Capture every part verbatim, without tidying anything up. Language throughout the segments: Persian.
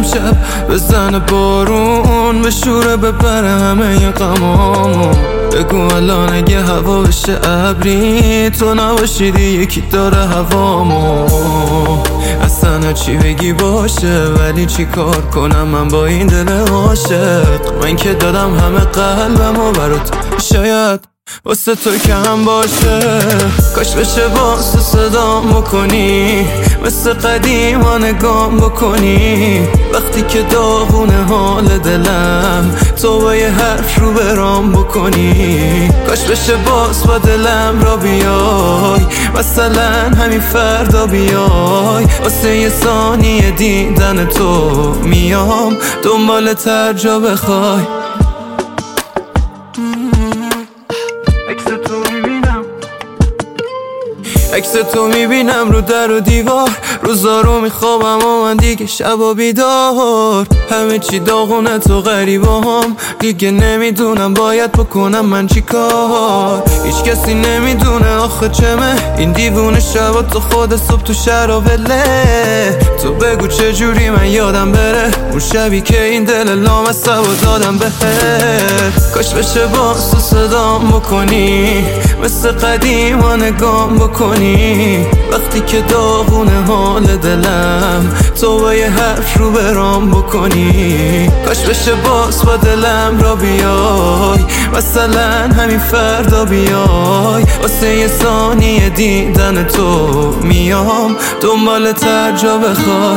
امشب بزن بارون، به شوره ببره همه غمامو. بگو الان اگه هوا بشه ابری، تو نباشیدی یکی داره هوامو. اصلا چی بگی باشه، ولی چی کار کنم من با این دل عاشق؟ من که دادم همه قلبمو برات، شاید واسه تو کم باشه. کاش بشه باز تو صدام بکنی، مثل قدیما نگام بکنی. وقتی که داغونه حال دلم، تو با یه حرف رو برام بکنی. کاش بشه باز با دلم را بیای، مثلا همین فردا بیای. واسه یه ثانیه دیدن تو میام دنبال هر جا بخوای. عکس تو میبینم رو در و دیوار، روزا رو میخوابم و من دیگه شبا بیدار. همه چی داغونه تو غریبه هم، دیگه نمیدونم باید بکنم من چی کار. هیچ کسی نمیدونه آخه چمه این دیوونه شبا، تو خود صبح تو شراوله. تو بگو چجوری من یادم بره اون شبی که این دل لامصب و دادم بهت. کاش بشه باز تو صدام بکنی، مثل قدیما نگام بکنی. وقتی که داغونه حال دلم، تو با یه حرف رو برام بکنی. کاش بشه باز با دلم را بیای، مثلا همین فردا بیای. واسه یه ثانیه دیدن تو میام دنبال هر جا بخوای.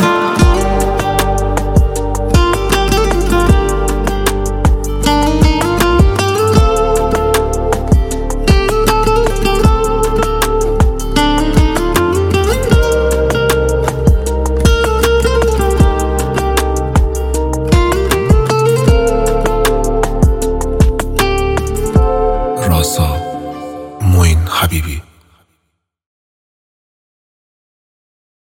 راسا موین حبیبی.